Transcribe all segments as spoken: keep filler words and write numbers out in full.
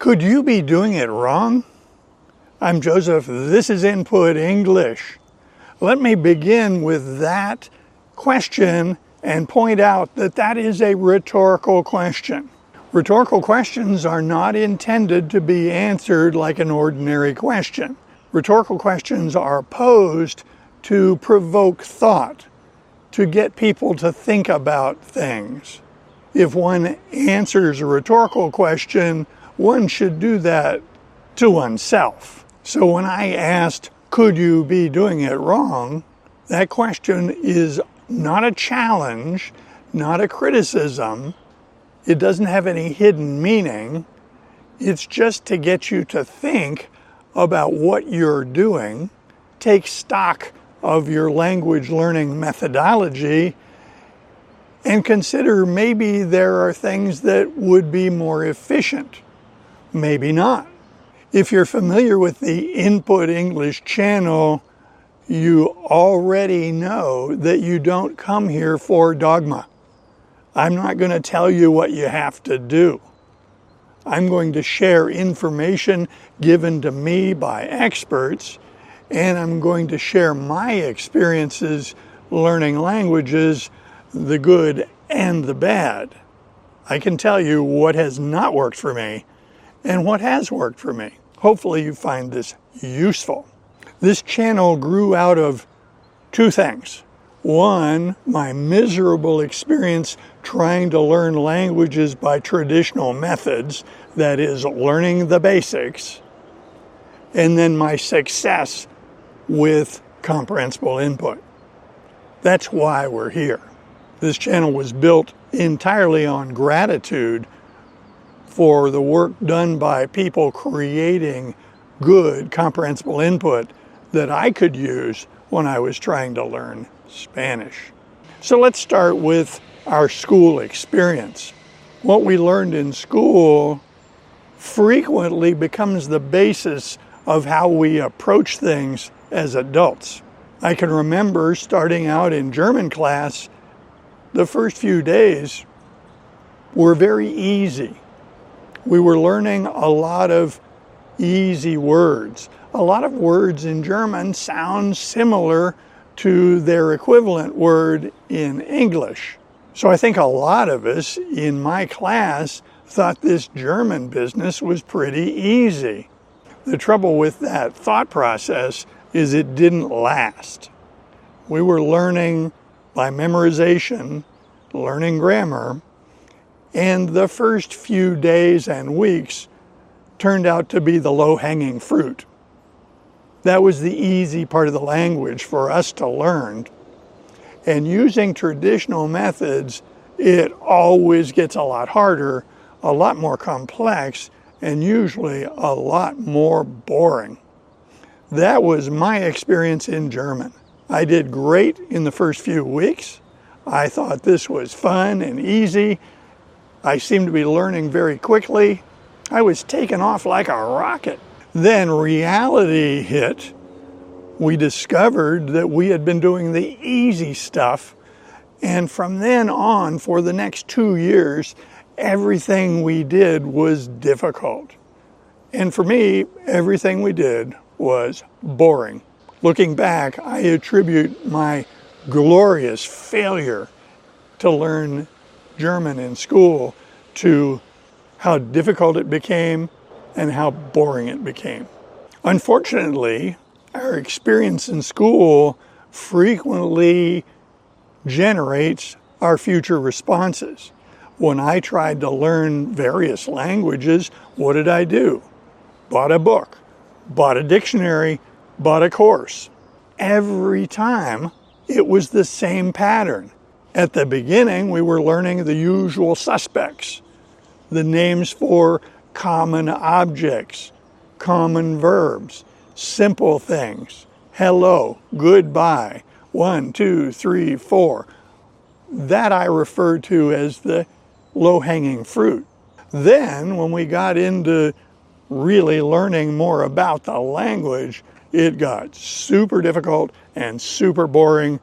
Could you be doing it wrong? I'm Joseph. This is Input English. Let me begin with that question and point out that that is a rhetorical question. Rhetorical questions are not intended to be answered like an ordinary question. Rhetorical questions are posed to provoke thought, to get people to think about things. If one answers a rhetorical question, one should do that to oneself. So when I asked, could you be doing it wrong? That question is not a challenge, not a criticism. It doesn't have any hidden meaning. It's just to get you to think about what you're doing, take stock of your language learning methodology, and consider maybe there are things that would be more efficient. Maybe not. If you're familiar with the Input English channel, you already know that you don't come here for dogma. I'm not going to tell you what you have to do. I'm going to share information given to me by experts, and I'm going to share my experiences learning languages, the good and the bad. I can tell you what has not worked for me and what has worked for me. Hopefully you find this useful. This channel grew out of two things. One, my miserable experience trying to learn languages by traditional methods, that is, learning the basics, and then my success with comprehensible input. That's why we're here. This channel was built entirely on gratitude for the work done by people creating good comprehensible input that I could use when I was trying to learn Spanish. So let's start with our school experience. What we learned in school frequently becomes the basis of how we approach things as adults. I can remember starting out in German class, the first few days were very easy. We were learning a lot of easy words. A lot of words in German sound similar to their equivalent word in English. So I think a lot of us in my class thought this German business was pretty easy. The trouble with that thought process is it didn't last. We were learning by memorization, learning grammar, and the first few days and weeks turned out to be the low-hanging fruit. That was the easy part of the language for us to learn. And using traditional methods, it always gets a lot harder, a lot more complex, and usually a lot more boring. That was my experience in German. I did great in the first few weeks. I thought this was fun and easy. I seemed to be learning very quickly. I was taken off like a rocket. Then reality hit. We discovered that we had been doing the easy stuff. And from then on, for the next two years, everything we did was difficult. And for me, everything we did was boring. Looking back, I attribute my glorious failure to learn German in school to how difficult it became and how boring it became. Unfortunately, our experience in school frequently generates our future responses. When I tried to learn various languages, what did I do? Bought a book, bought a dictionary, bought a course. Every time it was the same pattern. At the beginning, we were learning the usual suspects, the names for common objects, common verbs, simple things, hello, goodbye, one, two, three, four. That I refer to as the low-hanging fruit. Then, when we got into really learning more about the language, it got super difficult and super boring,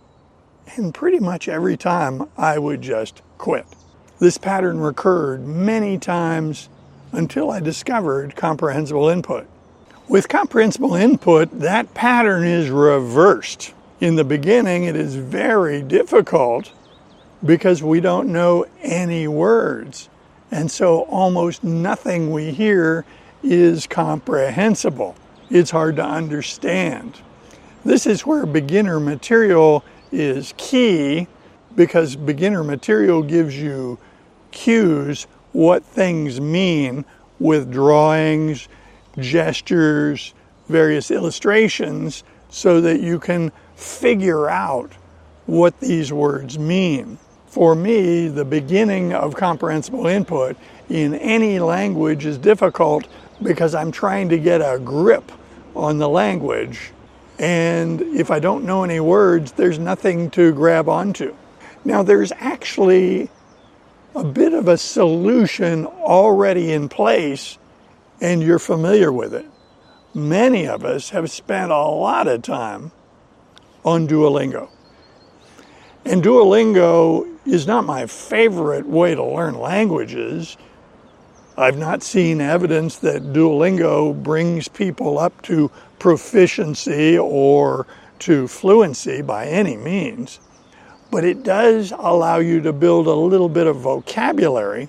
and pretty much every time I would just quit. This pattern recurred many times until I discovered comprehensible input. With comprehensible input, that pattern is reversed. In the beginning, it is very difficult because we don't know any words. And so almost nothing we hear is comprehensible. It's hard to understand. This is where beginner material is key, because beginner material gives you cues what things mean with drawings, gestures, various illustrations, so that you can figure out what these words mean. For me, the beginning of comprehensible input in any language is difficult because I'm trying to get a grip on the language. And if I don't know any words, there's nothing to grab onto. Now, there's actually a bit of a solution already in place, and you're familiar with it. Many of us have spent a lot of time on Duolingo. And Duolingo is not my favorite way to learn languages. I've not seen evidence that Duolingo brings people up to proficiency or to fluency by any means. But it does allow you to build a little bit of vocabulary.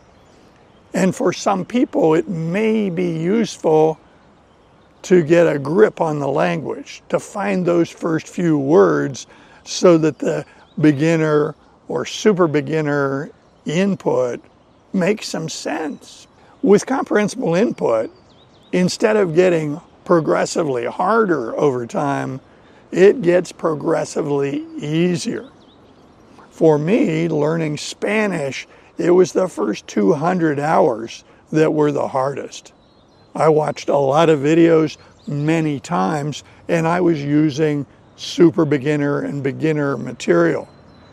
And for some people, it may be useful to get a grip on the language, to find those first few words so that the beginner or super beginner input makes some sense. With comprehensible input, instead of getting progressively harder over time, it gets progressively easier. For me, learning Spanish, it was the first two hundred hours that were the hardest. I watched a lot of videos many times, and I was using super beginner and beginner material.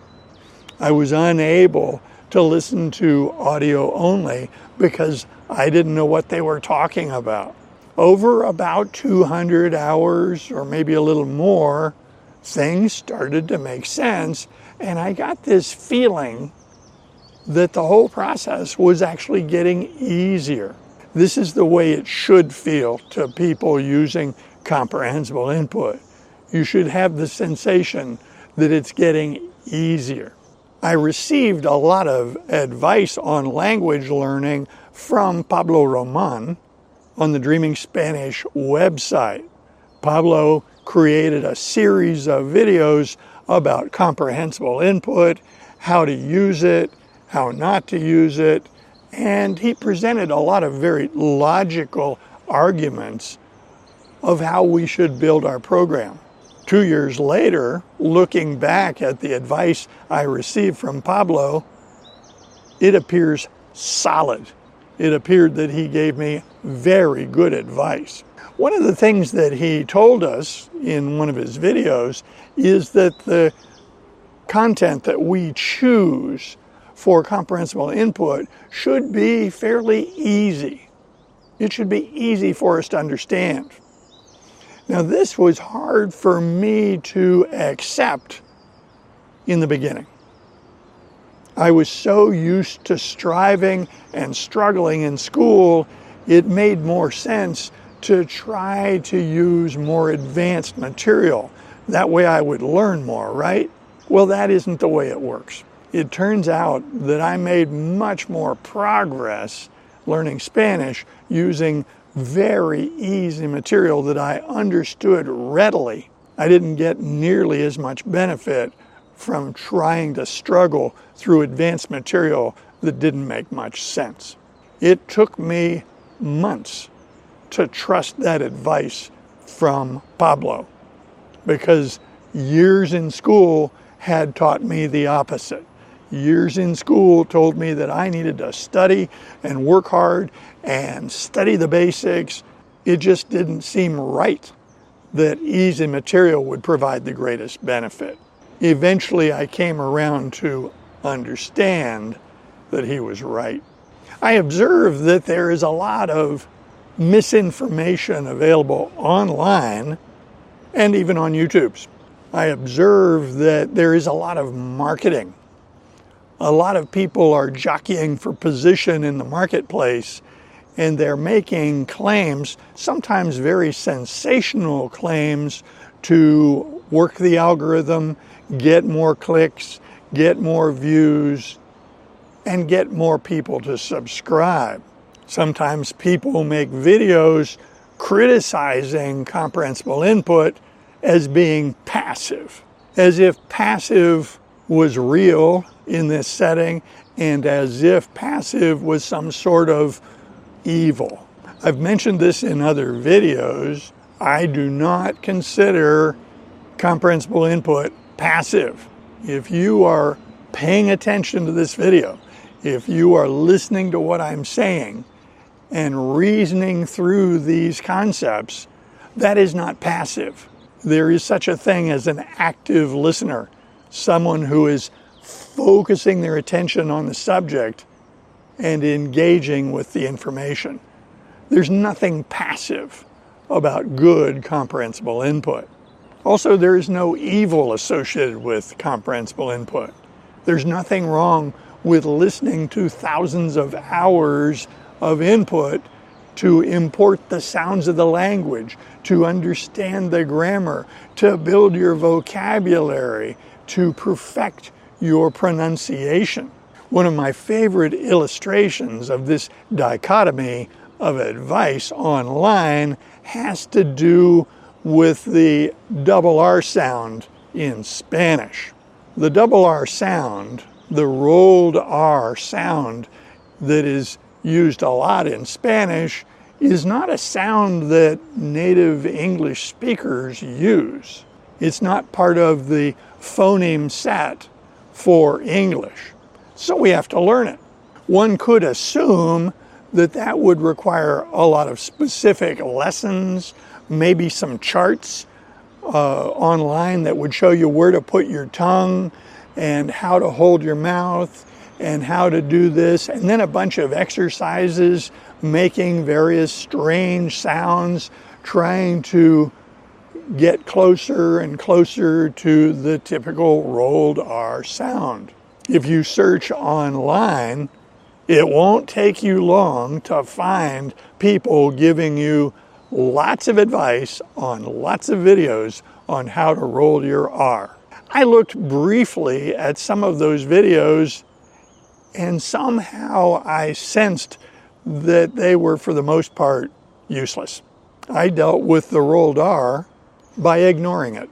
I was unable to listen to audio only because I didn't know what they were talking about. Over about two hundred hours, or maybe a little more, things started to make sense, and I got this feeling that the whole process was actually getting easier. This is the way it should feel to people using comprehensible input. You should have the sensation that it's getting easier. I received a lot of advice on language learning from Pablo Roman on the Dreaming Spanish website. Pablo created a series of videos about comprehensible input, how to use it, how not to use it, and he presented a lot of very logical arguments of how we should build our program. Two years later, looking back at the advice I received from Pablo, it appears solid. It appeared that he gave me very good advice. One of the things that he told us in one of his videos is that the content that we choose for comprehensible input should be fairly easy. It should be easy for us to understand. Now, this was hard for me to accept in the beginning. I was so used to striving and struggling in school, it made more sense to try to use more advanced material. That way I would learn more, right? Well, that isn't the way it works. It turns out that I made much more progress learning Spanish using very easy material that I understood readily. I didn't get nearly as much benefit from trying to struggle through advanced material that didn't make much sense. It took me months to trust that advice from Pablo, because years in school had taught me the opposite. Years in school told me that I needed to study and work hard and study the basics. It just didn't seem right that easy material would provide the greatest benefit. Eventually, I came around to understand that he was right. I observed that there is a lot of misinformation available online and even on YouTube. I observe that there is a lot of marketing. A lot of people are jockeying for position in the marketplace, and they're making claims, sometimes very sensational claims, to work the algorithm, get more clicks, get more views, and get more people to subscribe. Sometimes people make videos criticizing comprehensible input as being passive, as if passive was real in this setting and as if passive was some sort of evil. I've mentioned this in other videos. I do not consider comprehensible input passive. If you are paying attention to this video, if you are listening to what I'm saying and reasoning through these concepts, that is not passive. There is such a thing as an active listener, someone who is focusing their attention on the subject and engaging with the information. There's nothing passive about good comprehensible input. Also, there is no evil associated with comprehensible input. There's nothing wrong with listening to thousands of hours of input to import the sounds of the language, to understand the grammar, to build your vocabulary, to perfect your pronunciation. One of my favorite illustrations of this dichotomy of advice online has to do with the double R sound in Spanish. The double R sound, the rolled R sound that is used a lot in Spanish, is not a sound that native English speakers use. It's not part of the phoneme set for English. So we have to learn it. One could assume that that would require a lot of specific lessons, maybe some charts uh, online that would show you where to put your tongue and how to hold your mouth and how to do this, and then a bunch of exercises making various strange sounds, trying to get closer and closer to the typical rolled R sound. If you search online, it won't take you long to find people giving you lots of advice on lots of videos on how to roll your R. I looked briefly at some of those videos and somehow I sensed that they were, for the most part, useless. I dealt with the rolled R by ignoring it.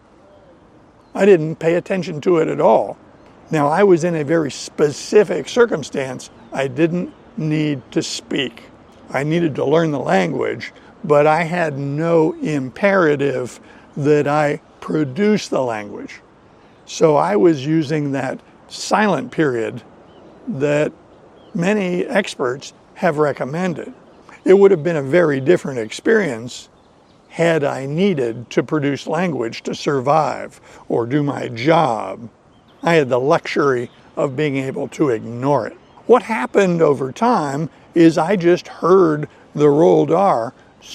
I didn't pay attention to it at all. Now, I was in a very specific circumstance. I didn't need to speak. I needed to learn the language, but I had no imperative that I produce the language. So I was using that silent period that many experts have recommended. It would have been a very different experience had I needed to produce language to survive or do my job. I had the luxury of being able to ignore it. What happened over time is I just heard the rolled R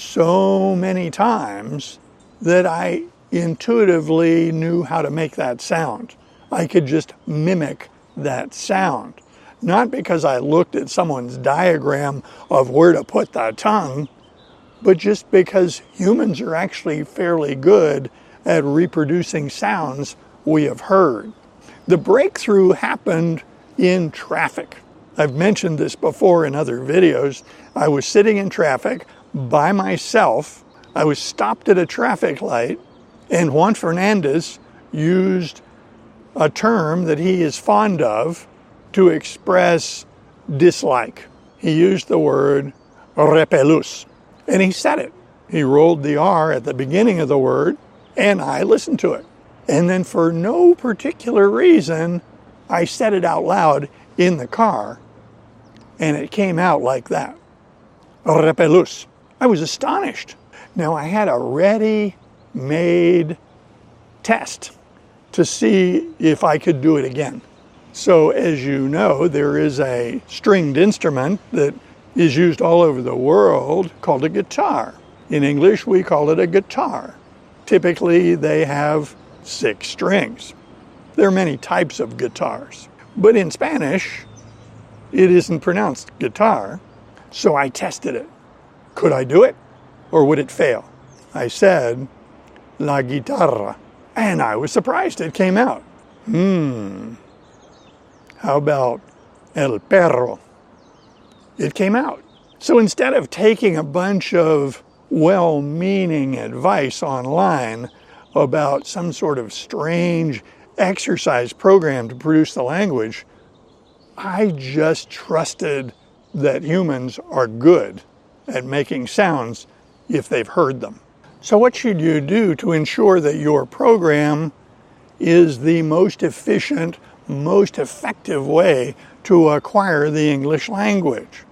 so many times that I intuitively knew how to make that sound. I could just mimic that sound. Not because I looked at someone's diagram of where to put the tongue, but just because humans are actually fairly good at reproducing sounds we have heard. The breakthrough happened in traffic. I've mentioned this before in other videos. I was sitting in traffic by myself. I was stopped at a traffic light, and Juan Fernandez used a term that he is fond of to express dislike. He used the word repelús, and he said it. He rolled the R at the beginning of the word, and I listened to it. And then for no particular reason, I said it out loud in the car, and it came out like that. Repelús. I was astonished. Now, I had a ready-made test to see if I could do it again. So, as you know, there is a stringed instrument that is used all over the world called a guitar. In English, we call it a guitar. Typically, they have six strings. There are many types of guitars, but in Spanish, it isn't pronounced guitar. So I tested it. Could I do it, or would it fail? I said, la guitarra, and I was surprised it came out. Hmm, how about el perro? It came out. So instead of taking a bunch of well-meaning advice online about some sort of strange exercise program to produce the language, I just trusted that humans are good at making sounds if they've heard them. So what should you do to ensure that your program is the most efficient, most effective way to acquire the English language?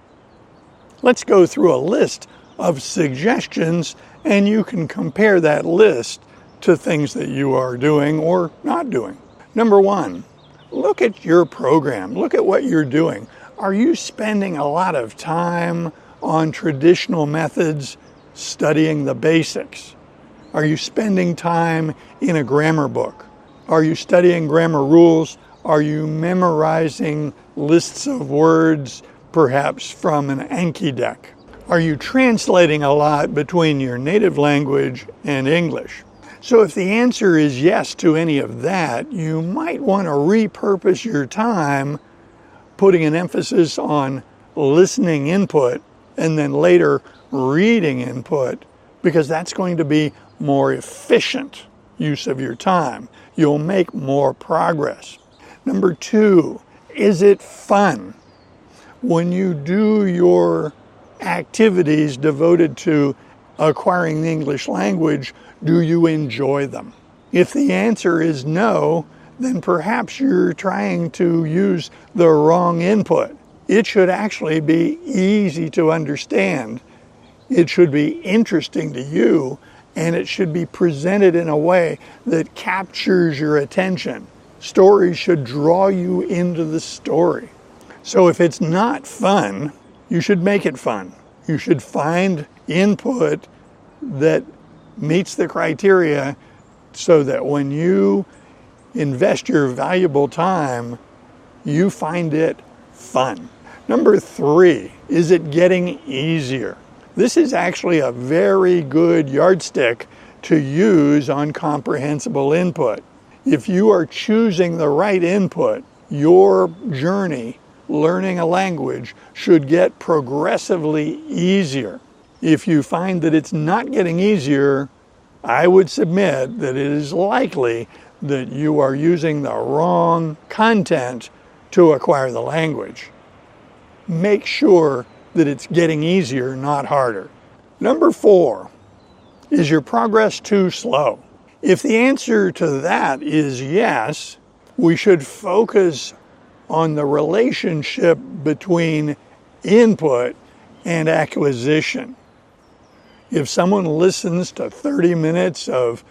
Let's go through a list of suggestions, and you can compare that list to things that you are doing or not doing. Number one, look at your program. Look at what you're doing. Are you spending a lot of time on traditional methods, studying the basics? Are you spending time in a grammar book? Are you studying grammar rules? Are you memorizing lists of words, perhaps from an Anki deck? Are you translating a lot between your native language and English? So if the answer is yes to any of that, you might want to repurpose your time, putting an emphasis on listening input and then later reading input, because that's going to be more efficient use of your time. You'll make more progress. Number two, is it fun? When you do your activities devoted to acquiring the English language, do you enjoy them? If the answer is no, then perhaps you're trying to use the wrong input. It should actually be easy to understand. It should be interesting to you, and it should be presented in a way that captures your attention. Stories should draw you into the story. So if it's not fun, you should make it fun. You should find input that meets the criteria so that when you invest your valuable time, you find it fun. Number three, is it getting easier? This is actually a very good yardstick to use on comprehensible input. If you are choosing the right input, your journey learning a language should get progressively easier. If you find that it's not getting easier, I would submit that it is likely that you are using the wrong content to acquire the language. Make sure that it's getting easier, not harder. Number four, is your progress too slow? If the answer to that is yes, we should focus on the relationship between input and acquisition. If someone listens to thirty minutes of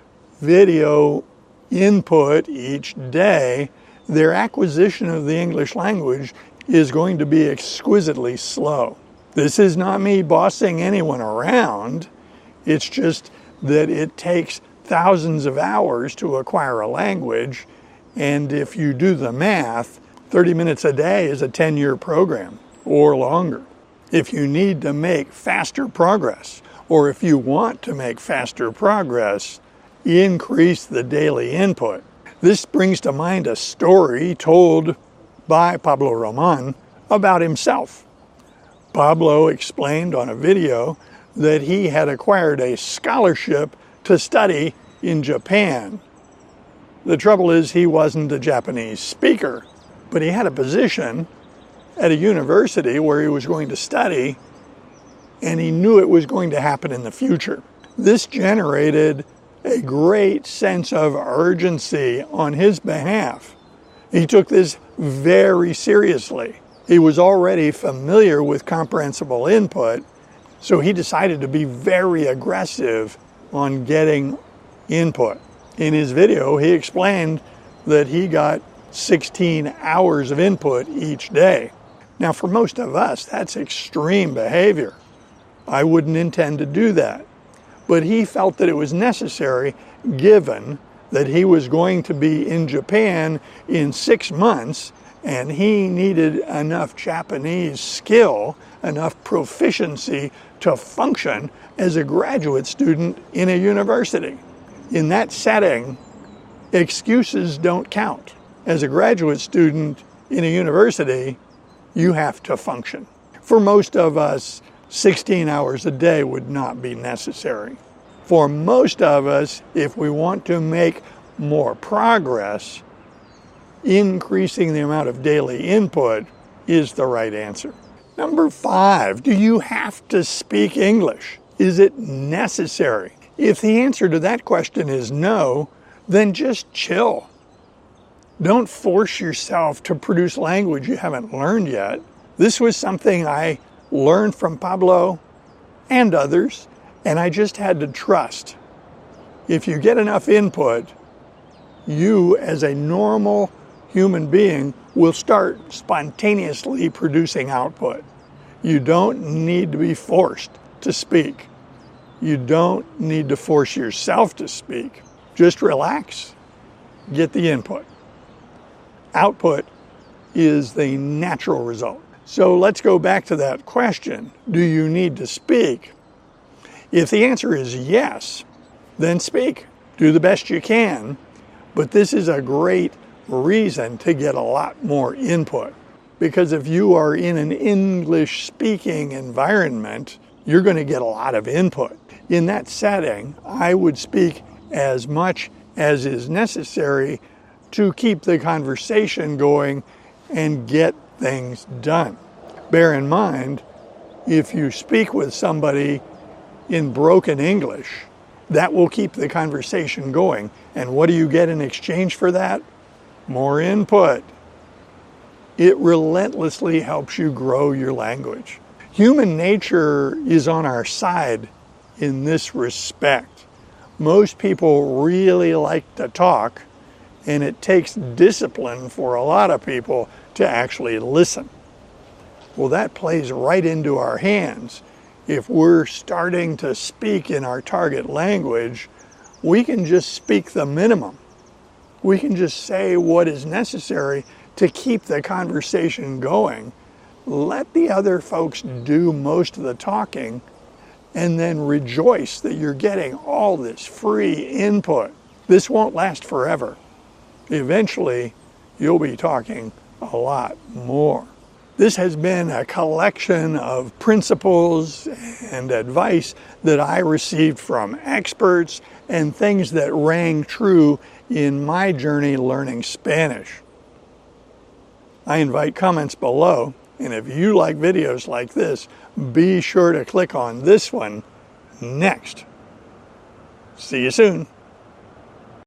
video input each day, their acquisition of the English language is going to be exquisitely slow. This is not me bossing anyone around. It's just that it takes thousands of hours to acquire a language, and if you do the math, thirty minutes a day is a ten-year program or longer. If you need to make faster progress, or if you want to make faster progress, increase the daily input. This brings to mind a story told by Pablo Roman about himself. Pablo explained on a video that he had acquired a scholarship to study in Japan. The trouble is he wasn't a Japanese speaker, but he had a position at a university where he was going to study, and he knew it was going to happen in the future. This generated a great sense of urgency on his behalf. He took this very seriously. He was already familiar with comprehensible input, so he decided to be very aggressive on getting input. In his video, he explained that he got sixteen hours of input each day. Now, for most of us, that's extreme behavior. I wouldn't intend to do that. But he felt that it was necessary, given that he was going to be in Japan in six months, and he needed enough Japanese skill, enough proficiency to function as a graduate student in a university. In that setting, excuses don't count. As a graduate student in a university, you have to function. For most of us, sixteen hours a day would not be necessary. For most of us, if we want to make more progress, increasing the amount of daily input is the right answer. Number five, do you have to speak English? Is it necessary? If the answer to that question is no, then just chill. Don't force yourself to produce language you haven't learned yet. This was something I learned from Pablo and others, and I just had to trust. If you get enough input, you as a normal human being will start spontaneously producing output. You don't need to be forced to speak. You don't need to force yourself to speak. Just relax, get the input. Output is the natural result. So let's go back to that question. Do you need to speak? If the answer is yes, then speak. Do the best you can. But this is a great reason to get a lot more input. Because if you are in an English-speaking environment, you're going to get a lot of input. In that setting, I would speak as much as is necessary to keep the conversation going and get things done. Bear in mind, if you speak with somebody in broken English, that will keep the conversation going. And what do you get in exchange for that? More input. It relentlessly helps you grow your language. Human nature is on our side in this respect. Most people really like to talk, and it takes discipline for a lot of people to actually listen. Well, that plays right into our hands. If we're starting to speak in our target language, we can just speak the minimum. We can just say what is necessary to keep the conversation going. Let the other folks do most of the talking, and then rejoice that you're getting all this free input. This won't last forever. Eventually, you'll be talking a lot more. This has been a collection of principles and advice that I received from experts and things that rang true in my journey learning Spanish. I invite comments below, and if you like videos like this, be sure to click on this one next. See you soon.